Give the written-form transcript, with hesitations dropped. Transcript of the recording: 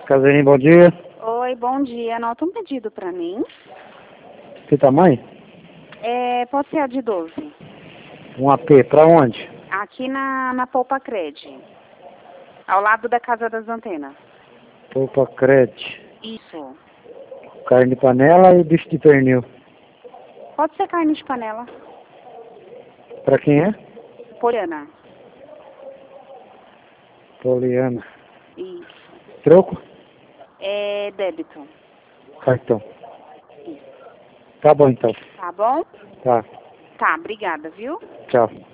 Casarinho, bom dia. Oi, bom dia. Anota um pedido pra mim. Que tamanho? Pode ser a de 12. Um AP, pra onde? Aqui na Poupa Cred. Ao lado da Casa das Antenas. Poupa Crete. Isso. Carne de panela e bicho de pernil. Pode ser carne de panela. Pra quem é? Poliana. Poliana. Isso. Troco? Débito. Cartão. Isso. Tá bom então. Tá bom? Tá. Tá, obrigada, viu? Tchau.